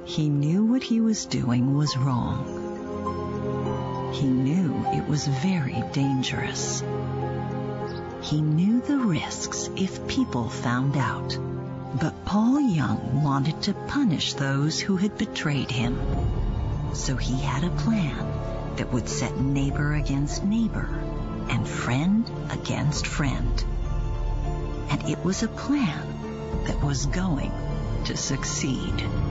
He knew what he was doing was wrong. He knew it was very dangerous. He knew the risks if people found out. But Paul Young wanted to punish those who had betrayed him. So he had a plan that would set neighbor against neighbor and friend against friend. And it was a plan that was going to succeed.